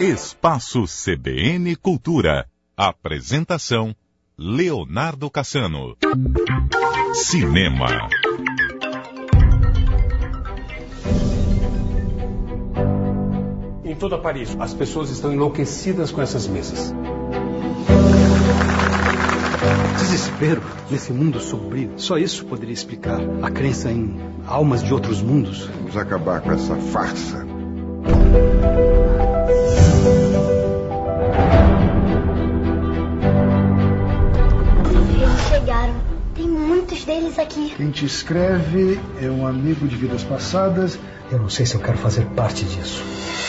Espaço CBN Cultura. Apresentação: Leonardo Cassano. Cinema. Em toda Paris, as pessoas estão enlouquecidas com essas mesas. Desespero nesse mundo sombrio. Só isso poderia explicar a crença em almas de outros mundos. Vamos acabar com essa farsa. Eles chegaram. Tem muitos deles aqui. Quem te escreve é um amigo de vidas passadas. Eu não sei se eu quero fazer parte disso.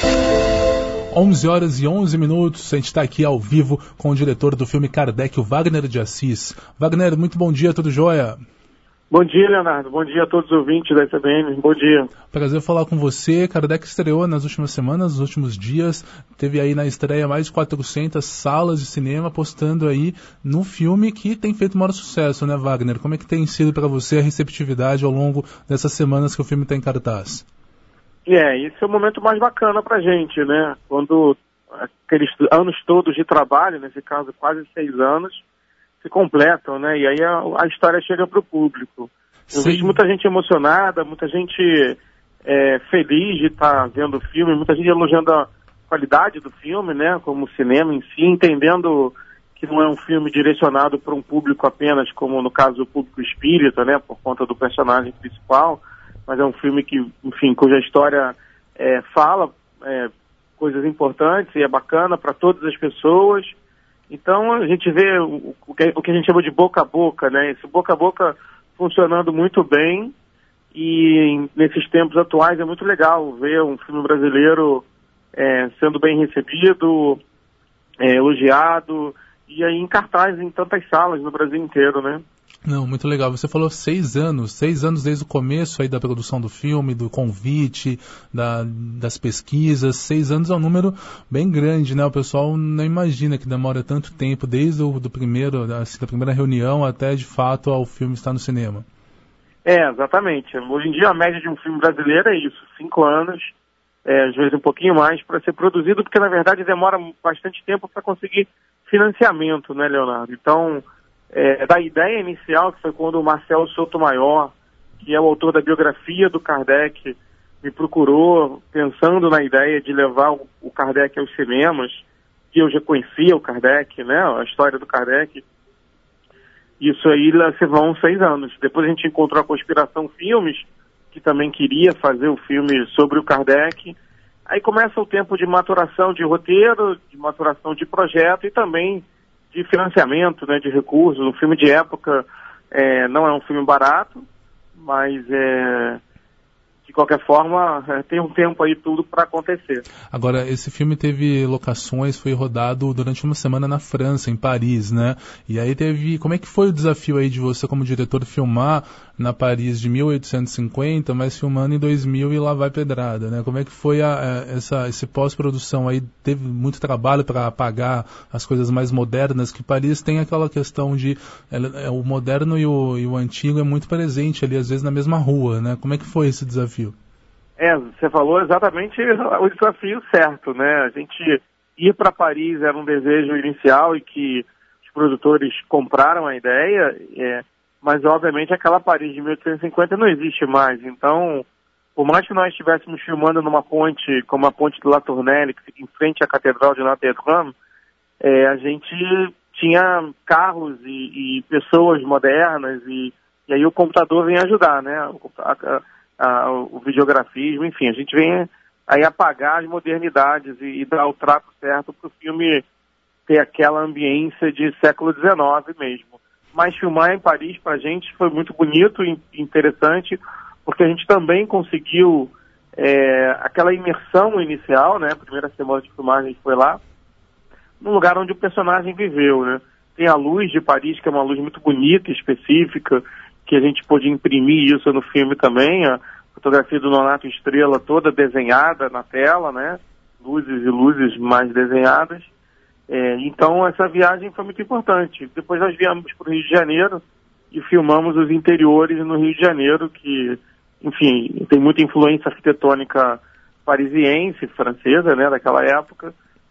11 horas e 11 minutos, a gente está aqui ao vivo com o diretor do filme Kardec, o Wagner de Assis. Wagner, muito bom dia, tudo jóia? Bom dia, Leonardo. Bom dia a todos os ouvintes da CBN. Bom dia. Prazer falar com você. Kardec estreou nas últimas semanas, nos últimos dias. Teve aí na estreia mais de 400 salas de cinema, apostando aí no filme que tem feito maior sucesso, né, Wagner? Como é que tem sido para você a receptividade ao longo dessas semanas que o filme está em cartaz? Esse é o momento mais bacana pra gente, né? Quando aqueles anos todos de trabalho, nesse caso quase 6 anos, se completam, né? E aí a história chega pro público. Eu vejo muita gente emocionada, muita gente feliz de estar vendo o filme, muita gente elogiando a qualidade do filme, né? Como o cinema em si, entendendo que não é um filme direcionado para um público apenas, como no caso o público espírita, né? Por conta do personagem principal, mas é um filme que, enfim, cuja história fala coisas importantes e é bacana para todas as pessoas. Então a gente vê o que a gente chama de boca a boca, né? Esse boca a boca funcionando muito bem, e nesses tempos atuais é muito legal ver um filme brasileiro sendo bem recebido, elogiado, e aí em cartaz em tantas salas no Brasil inteiro, né? Não, muito legal. Você falou 6 anos desde o começo aí da produção do filme, do convite, das pesquisas. 6 anos é um número bem grande, né? O pessoal não imagina que demora tanto tempo, desde da primeira reunião até, de fato, ao filme estar no cinema. Exatamente. Hoje em dia a média de um filme brasileiro é isso, 5 anos, às vezes um pouquinho mais, para ser produzido, porque na verdade demora bastante tempo para conseguir financiamento, né, Leonardo? Então, da ideia inicial, que foi quando o Marcelo Sotomayor, que é o autor da biografia do Kardec, me procurou pensando na ideia de levar o Kardec aos cinemas, que eu já conhecia o Kardec, né, a história do Kardec. Isso aí se vão 6 anos. Depois a gente encontrou a Conspiração Filmes, que também queria fazer o filme sobre o Kardec. Aí começa o tempo de maturação de roteiro, de maturação de projeto e também de financiamento, né, de recursos. Um filme de época não é um filme barato, mas de qualquer forma tem um tempo aí tudo para acontecer. Agora, esse filme teve locações, foi rodado durante uma semana na França, em Paris, né? E aí como é que foi o desafio aí de você como diretor filmar na Paris de 1850, mas filmando em 2000 e lá vai pedrada, né? Como é que foi esse pós-produção aí? Teve muito trabalho para apagar as coisas mais modernas, que Paris tem aquela questão de o moderno e o antigo é muito presente ali, às vezes na mesma rua, né? Como é que foi esse desafio? Você falou exatamente o desafio certo, né? A gente ir para Paris era um desejo inicial e que os produtores compraram a ideia, mas obviamente aquela Paris de 1850 não existe mais. Então, por mais que nós estivéssemos filmando numa ponte, como a ponte de La Tournelle, que fica em frente à Catedral de Notre-Dame, a gente tinha carros e pessoas modernas, e aí o computador vem ajudar, né? O videografismo, enfim, a gente vem aí apagar as modernidades e dar o trato certo para o filme ter aquela ambiência de século XIX mesmo. Mas filmar em Paris para a gente foi muito bonito e interessante, porque a gente também conseguiu aquela imersão inicial, né? A primeira semana de filmagem foi lá, num lugar onde o personagem viveu, né? Tem a luz de Paris, que é uma luz muito bonita e específica, que a gente pôde imprimir isso no filme também, a fotografia do Nonato Estrela toda desenhada na tela, né? Luzes e luzes mais desenhadas. Então essa viagem foi muito importante. Depois nós viemos para o Rio de Janeiro e filmamos os interiores no Rio de Janeiro, que, enfim, tem muita influência arquitetônica parisiense, francesa, né, daquela época.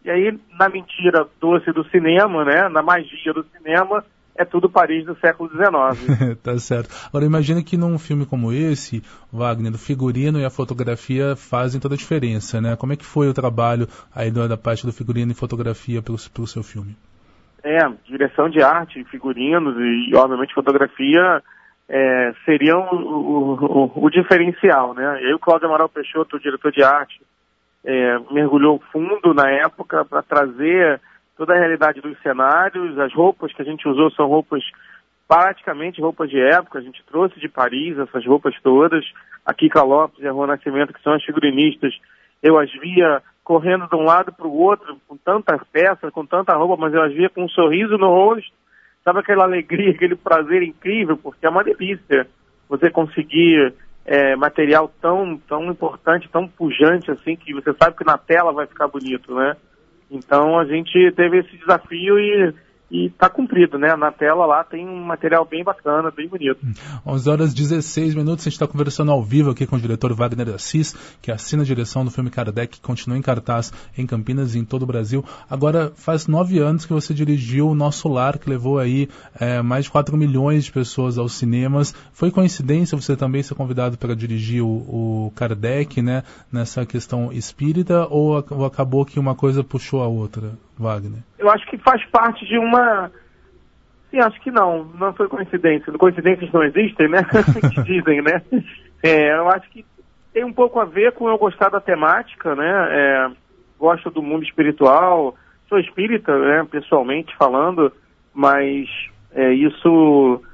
E aí, na mentira doce do cinema, né, na magia do cinema, é tudo Paris do século XIX. Tá certo. Agora, imagina que num filme como esse, Wagner, o figurino e a fotografia fazem toda a diferença, né? Como é que foi o trabalho aí da parte do figurino e fotografia pelo seu filme? Direção de arte, figurinos e, obviamente, fotografia seriam o diferencial, né? E aí o Cláudio Amaral Peixoto, o diretor de arte, mergulhou fundo na época para trazer toda a realidade dos cenários. As roupas que a gente usou são roupas, praticamente roupas de época. A gente trouxe de Paris essas roupas todas. A Kika Lopes e a Rua Nascimento, que são as figurinistas, eu as via correndo de um lado para o outro, com tantas peças, com tanta roupa, mas eu as via com um sorriso no rosto. Sabe aquela alegria, aquele prazer incrível, porque é uma delícia você conseguir material tão importante, tão pujante, assim, que você sabe que na tela vai ficar bonito, né? Então a gente teve esse desafio e está cumprido, né? Na tela lá tem um material bem bacana, bem bonito. 11h16, a gente está conversando ao vivo aqui com o diretor Wagner Assis, que assina a direção do filme Kardec, que continua em cartaz em Campinas e em todo o Brasil. Agora, faz 9 anos que você dirigiu O Nosso Lar, que levou aí mais de 4 milhões de pessoas aos cinemas. Foi coincidência você também ser convidado para dirigir o Kardec, né? Nessa questão espírita, ou acabou que uma coisa puxou a outra, Wagner? Eu acho que faz parte de uma... Sim, acho que não foi coincidência. Coincidências não existem, né? Que dizem, né? Eu acho que tem um pouco a ver com eu gostar da temática, né? Gosto do mundo espiritual, sou espírita, né? Pessoalmente falando, mas isso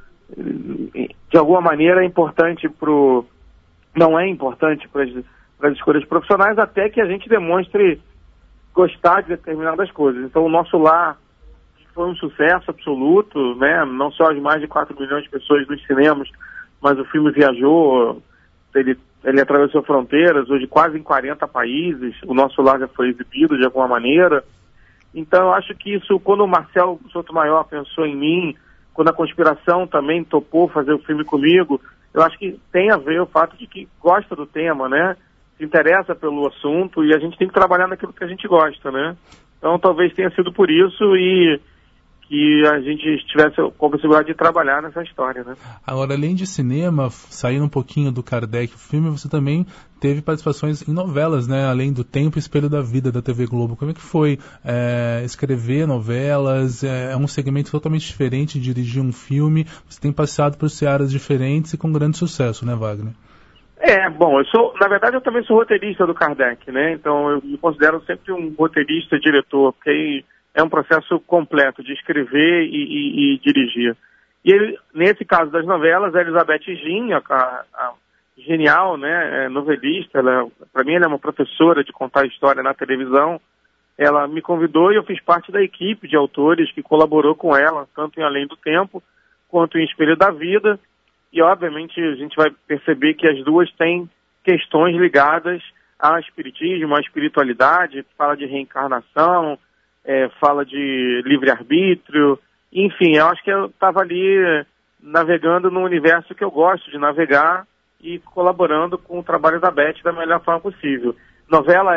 de alguma maneira é importante não é importante para as escolhas profissionais, até que a gente demonstre gostar de determinadas coisas. Então, O Nosso Lar foi um sucesso absoluto, né? Não só as mais de 4 milhões de pessoas nos cinemas, mas o filme viajou, ele atravessou fronteiras, hoje quase em 40 países. O Nosso Lar já foi exibido de alguma maneira. Então, eu acho que isso, quando o Marcel Sotomayor pensou em mim, quando a Conspiração também topou fazer o filme comigo, eu acho que tem a ver o fato de que gosta do tema, né? Se interessa pelo assunto, e a gente tem que trabalhar naquilo que a gente gosta, né? Então talvez tenha sido por isso e que a gente tivesse com a possibilidade de trabalhar nessa história, né? Agora, além de cinema, saindo um pouquinho do Kardec, o filme, você também teve participações em novelas, né? Além do Tempo e Espelho da Vida, da TV Globo. Como é que foi escrever novelas? É um segmento totalmente diferente de dirigir um filme. Você tem passado por searas diferentes e com grande sucesso, né, Wagner? Bom, na verdade eu também sou roteirista do Kardec, né? Então eu me considero sempre um roteirista e diretor, porque aí é um processo completo de escrever e dirigir. E nesse caso das novelas, a Elizabeth Gin, a genial, né, novelista, para mim ela é uma professora de contar história na televisão. Ela me convidou e eu fiz parte da equipe de autores que colaborou com ela, tanto em Além do Tempo quanto em Espelho da Vida. E, obviamente, a gente vai perceber que as duas têm questões ligadas ao espiritismo, à espiritualidade, fala de reencarnação, fala de livre-arbítrio. Enfim, eu acho que eu estava ali navegando no universo que eu gosto de navegar e colaborando com o trabalho da Beth da melhor forma possível. Novela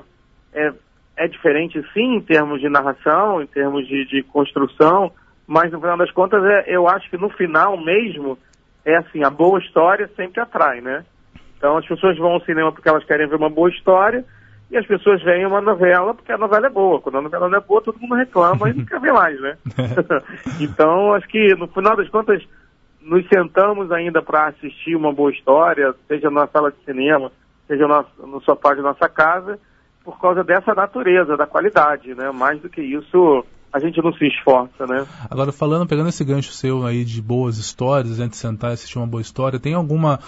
é diferente, sim, em termos de narração, em termos de construção, mas, no final das contas, eu acho que no final mesmo... assim, a boa história sempre atrai, né? Então as pessoas vão ao cinema porque elas querem ver uma boa história e as pessoas veem uma novela porque a novela é boa. Quando a novela não é boa, todo mundo reclama e não quer ver mais, né? Então, acho que no final das contas nos sentamos ainda para assistir uma boa história, seja na sala de cinema, seja no sofá de nossa casa, por causa dessa natureza, da qualidade, né? Mais do que isso... a gente não se esforça, né? Agora, pegando esse gancho seu aí de boas histórias, a gente sentar e assistir uma boa história, tem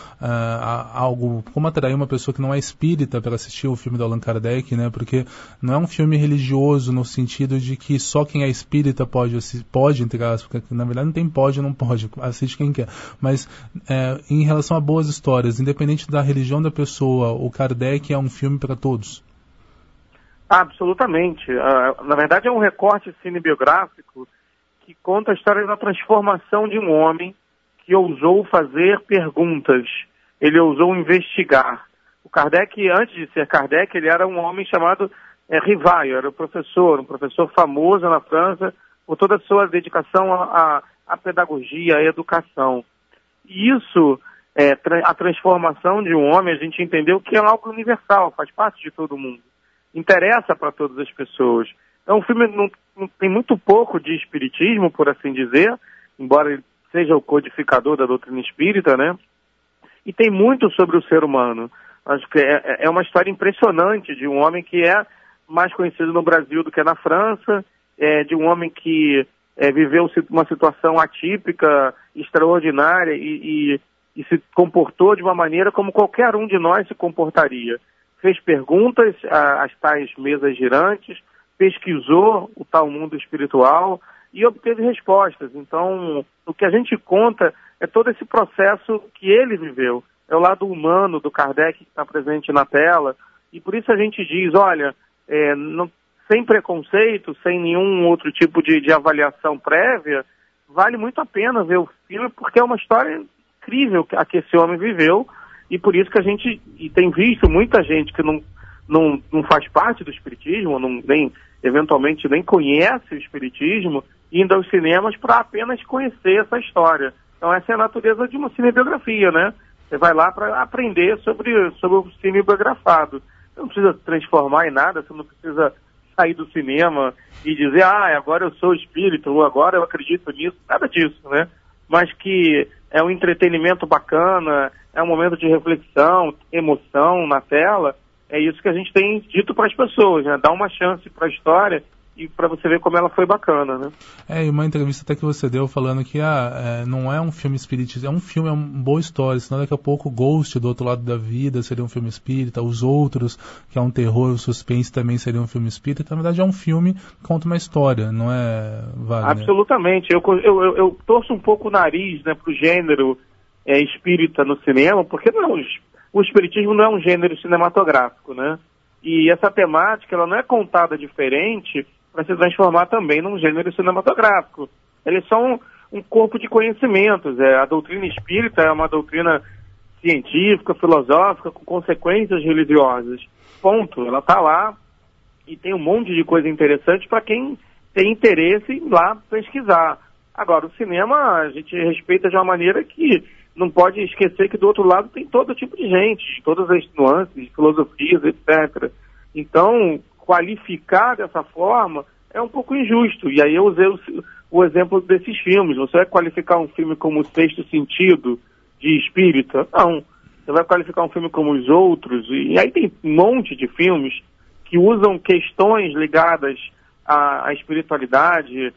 como atrair uma pessoa que não é espírita para assistir o filme do Allan Kardec, né? Porque não é um filme religioso no sentido de que só quem é espírita pode, entre aspas, porque na verdade não tem não pode, assiste quem quer. Mas em relação a boas histórias, independente da religião da pessoa, o Kardec é um filme para todos. Absolutamente. Na verdade, é um recorte cinebiográfico que conta a história da transformação de um homem que ousou fazer perguntas, ele ousou investigar. O Kardec, antes de ser Kardec, ele era um homem chamado Rivaio era um professor famoso na França por toda a sua dedicação à pedagogia, à educação. E isso, a transformação de um homem, a gente entendeu que é algo universal, faz parte de todo mundo. Interessa para todas as pessoas. Então o filme não tem muito pouco de espiritismo, por assim dizer, embora ele seja o codificador da doutrina espírita, né? E tem muito sobre o ser humano. Acho que é uma história impressionante de um homem que é mais conhecido no Brasil do que na França, de um homem que viveu uma situação atípica, extraordinária e se comportou de uma maneira como qualquer um de nós se comportaria. Fez perguntas às tais mesas girantes, pesquisou o tal mundo espiritual e obteve respostas. Então, o que a gente conta é todo esse processo que ele viveu. É o lado humano do Kardec que está presente na tela. E por isso a gente diz, olha, sem preconceito, sem nenhum outro tipo de avaliação prévia, vale muito a pena ver o filme, porque é uma história incrível a que esse homem viveu. E por isso que a gente tem visto muita gente que não faz parte do espiritismo, eventualmente nem conhece o espiritismo, indo aos cinemas para apenas conhecer essa história. Então essa é a natureza de uma cinebiografia, né? Você vai lá para aprender sobre o cinebiografado. Você não precisa transformar em nada, você não precisa sair do cinema e dizer, agora eu sou espírita, ou agora eu acredito nisso, nada disso, né? Mas que é um entretenimento bacana, é um momento de reflexão, emoção na tela, é isso que a gente tem dito para as pessoas, né? Dá uma chance para a história e para você ver como ela foi bacana, né? E uma entrevista até que você deu falando que não é um filme espiritista, é uma boa história, senão daqui a pouco Ghost, do Outro Lado da Vida, seria um filme espírita, Os Outros, que é um terror, o suspense também seria um filme espírita. Na verdade é um filme que conta uma história, não é, Wagner? Absolutamente. Eu torço um pouco o nariz, né, pro gênero espírita no cinema, porque o espiritismo não é um gênero cinematográfico, né? E essa temática, ela não é contada diferente para se transformar também num gênero cinematográfico. Eles são um corpo de conhecimentos. A doutrina espírita é uma doutrina científica, filosófica, com consequências religiosas. Ponto. Ela está lá e tem um monte de coisa interessante para quem tem interesse em ir lá pesquisar. Agora, o cinema a gente respeita de uma maneira que não pode esquecer que do outro lado tem todo tipo de gente, todas as nuances, filosofias, etc. Então, qualificar dessa forma é um pouco injusto. E aí eu usei o exemplo desses filmes. Você vai qualificar um filme como O Sexto Sentido, de espírita? Não. Você vai qualificar um filme como Os Outros? E aí tem um monte de filmes que usam questões ligadas à espiritualidade,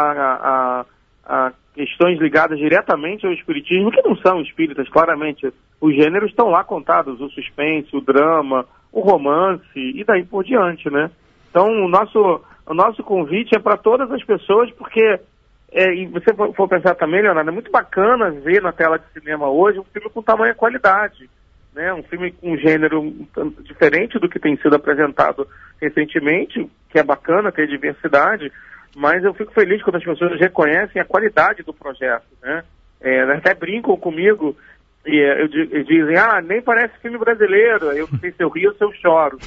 a questões ligadas diretamente ao espiritismo, que não são espíritas, claramente. Os gêneros estão lá contados, o suspense, o drama, o romance, e daí por diante, né? Então, o nosso convite é para todas as pessoas, porque, e você for pensar também, Leonardo, é muito bacana ver na tela de cinema hoje um filme com tamanha qualidade, né? Um filme com um gênero diferente do que tem sido apresentado recentemente, que é bacana ter diversidade, mas eu fico feliz quando as pessoas reconhecem a qualidade do projeto, né? Até brincam comigo e dizem, nem parece filme brasileiro, eu não sei se eu rio ou se eu choro.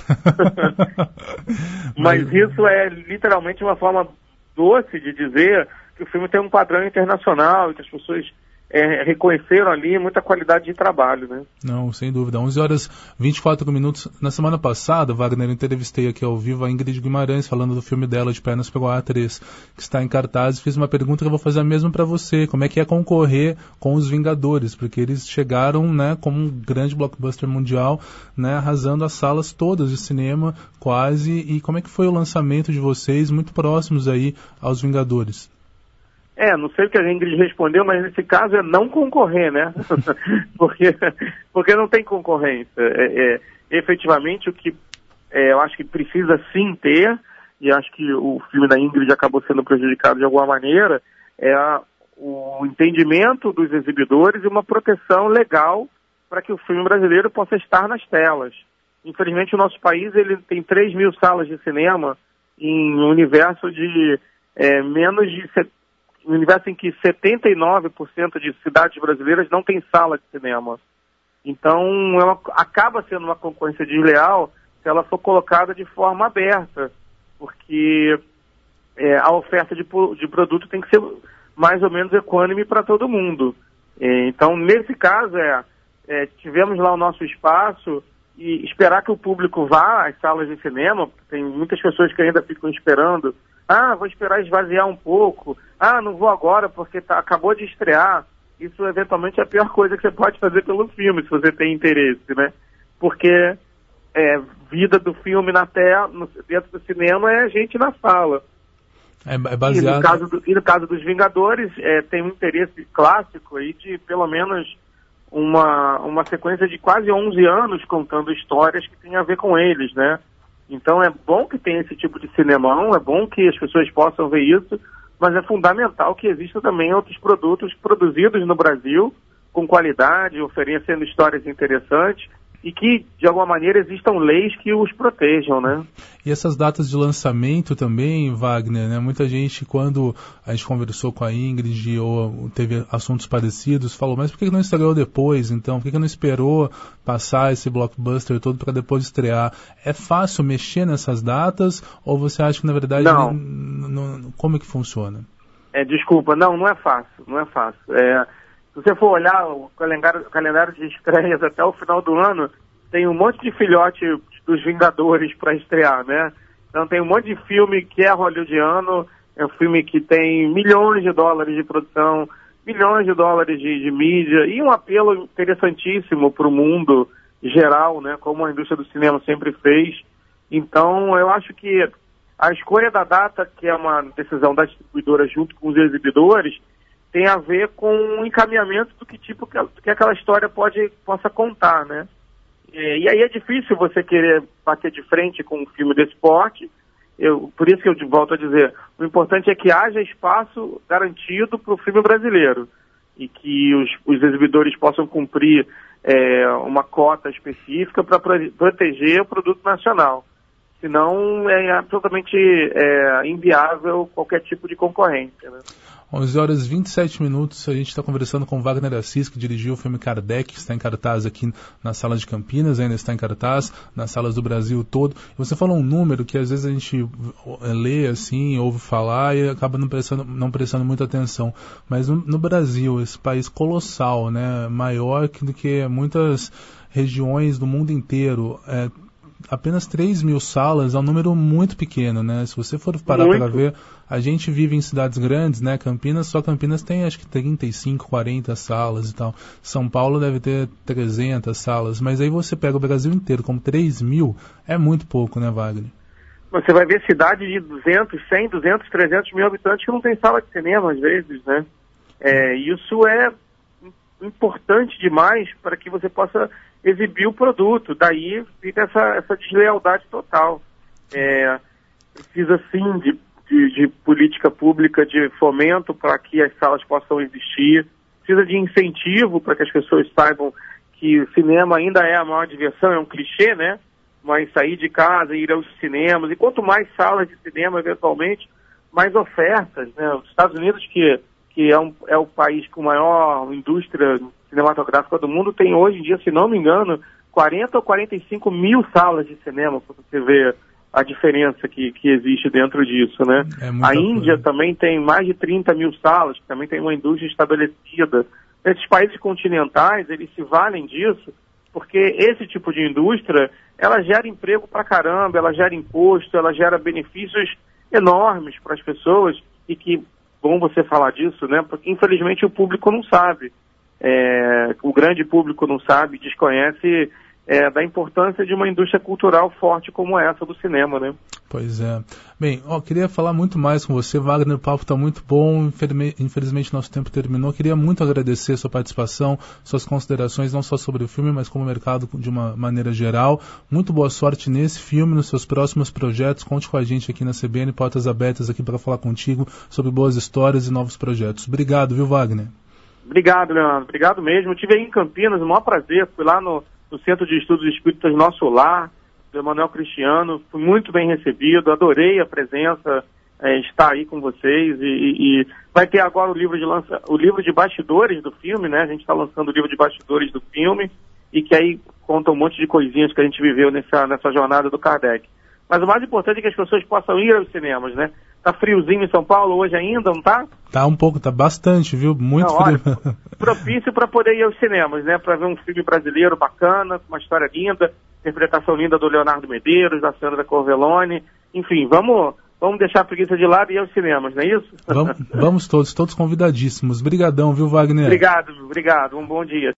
Mas isso é literalmente uma forma doce de dizer que o filme tem um padrão internacional e que as pessoas reconheceram ali muita qualidade de trabalho, né? Não, sem dúvida. 11h24. Na semana passada, Wagner, eu entrevistei aqui ao vivo a Ingrid Guimarães, falando do filme dela, De Pernas pro Ar 3, que está em cartaz, e fiz uma pergunta que eu vou fazer a mesma para você. Como é que é concorrer com Os Vingadores? Porque eles chegaram, né, como um grande blockbuster mundial, né, arrasando as salas todas de cinema, quase. E como é que foi o lançamento de vocês, muito próximos aí aos Vingadores? Não sei o que a Ingrid respondeu, mas nesse caso é não concorrer, né? porque não tem concorrência. Efetivamente, o que eu acho que precisa sim ter, e acho que o filme da Ingrid acabou sendo prejudicado de alguma maneira, é o entendimento dos exibidores e uma proteção legal para que o filme brasileiro possa estar nas telas. Infelizmente, o nosso país ele tem 3 mil salas de cinema em um universo de menos de... Um universo em que 79% de cidades brasileiras não tem sala de cinema. Então, acaba sendo uma concorrência desleal se ela for colocada de forma aberta, porque a oferta de produto tem que ser mais ou menos equânime para todo mundo. Então, nesse caso, tivemos lá o nosso espaço e esperar que o público vá às salas de cinema. Tem muitas pessoas que ainda ficam esperando. Vou esperar esvaziar um pouco. Não vou agora porque acabou de estrear. Isso, eventualmente, é a pior coisa que você pode fazer pelo filme, se você tem interesse, né? Porque vida do filme na tela, dentro do cinema, é a gente na sala. É baseado... E no caso dos Vingadores, tem um interesse clássico aí de, pelo menos, uma sequência de quase 11 anos contando histórias que tem a ver com eles, né? Então é bom que tenha esse tipo de cinemão, é bom que as pessoas possam ver isso, mas é fundamental que existam também outros produtos produzidos no Brasil, com qualidade, oferecendo histórias interessantes, e que, de alguma maneira, existam leis que os protejam, né? E essas datas de lançamento também, Wagner, né? Muita gente, quando a gente conversou com a Ingrid ou teve assuntos parecidos, falou, mas por que não estreou depois, então? Por que não esperou passar esse blockbuster todo para depois estrear? É fácil mexer nessas datas ou você acha que, na verdade, não, como é que funciona? Desculpa, não é fácil, não é fácil. Se você for olhar o calendário de estreias até o final do ano, tem um monte de filhote dos Vingadores para estrear, né? Então tem um monte de filme que é hollywoodiano, é um filme que tem milhões de dólares de produção, milhões de dólares de mídia e um apelo interessantíssimo para o mundo geral, né? Como a indústria do cinema sempre fez. Então eu acho que a escolha da data, que é uma decisão da distribuidora junto com os exibidores, tem a ver com o encaminhamento do que tipo que aquela história possa contar, né? E aí é difícil você querer bater de frente com um filme desse porte. Por isso que eu volto a dizer, o importante é que haja espaço garantido para o filme brasileiro e que os exibidores possam cumprir uma cota específica para proteger o produto nacional. Senão é absolutamente inviável qualquer tipo de concorrência, né? 11 horas e 27 minutos, a gente está conversando com Wagner Assis, que dirigiu o filme Kardec, que está em cartaz aqui na sala de Campinas, ainda está em cartaz, nas salas do Brasil todo. E você falou um número que às vezes a gente lê assim, ouve falar e acaba não prestando muita atenção. Mas no Brasil, esse país colossal, né, maior do que muitas regiões do mundo inteiro, apenas 3 mil salas é um número muito pequeno, né? Se você for parar para ver, a gente vive em cidades grandes, né? Campinas tem acho que 35, 40 salas e tal. São Paulo deve ter 300 salas, mas aí você pega o Brasil inteiro como 3 mil, é muito pouco, né, Wagner? Você vai ver cidade de 200, 100, 200, 300 mil habitantes que não tem sala de cinema às vezes, né? Isso é importante demais para que você possa exibir o produto. Daí fica essa deslealdade total. Precisa sim de política pública de fomento para que as salas possam existir. Precisa de incentivo para que as pessoas saibam que o cinema ainda é a maior diversão, é um clichê, né? Mas sair de casa, ir aos cinemas, e quanto mais salas de cinema, eventualmente, mais ofertas, né? Os Estados Unidos, que é o país com maior indústria cinematográfica do mundo, tem hoje em dia, se não me engano, 40 ou 45 mil salas de cinema, para você ver a diferença que existe dentro disso, né? A Índia também tem mais de 30 mil salas, que também tem uma indústria estabelecida. Esses países continentais, eles se valem disso, porque esse tipo de indústria, ela gera emprego pra caramba, ela gera imposto, ela gera benefícios enormes para as pessoas, e que, bom você falar disso, né? Porque infelizmente o público não sabe. O grande público não sabe, desconhece da importância de uma indústria cultural forte como essa do cinema, né? Pois é. Bem, queria falar muito mais com você, Wagner, o papo está muito bom, infelizmente nosso tempo terminou. Queria muito agradecer a sua participação, suas considerações, não só sobre o filme, mas como o mercado de uma maneira geral. Muito boa sorte nesse filme, nos seus próximos projetos. Conte com a gente aqui na CBN, portas abertas aqui para falar contigo sobre boas histórias e novos projetos. Obrigado, viu, Wagner? Obrigado, Leandro. Obrigado mesmo. Eu estive aí em Campinas, o maior prazer. Fui lá no Centro de Estudos Espíritas Nosso Lar, do Emanuel Cristiano. Fui muito bem recebido, adorei a presença, estar aí com vocês. E vai ter agora o livro de bastidores do filme, né? A gente está lançando o livro de bastidores do filme, e que aí conta um monte de coisinhas que a gente viveu nessa jornada do Kardec. Mas o mais importante é que as pessoas possam ir aos cinemas, né? Tá friozinho em São Paulo hoje ainda, não tá? Tá um pouco, tá bastante, viu? Muito frio. Olha, propício para poder ir aos cinemas, né? Para ver um filme brasileiro bacana, com uma história linda, interpretação linda do Leonardo Medeiros, da Sandra Corvelloni. Enfim, vamos deixar a preguiça de lado e ir aos cinemas, não é isso? Vamos todos convidadíssimos. Brigadão, viu, Wagner? Obrigado. Um bom dia.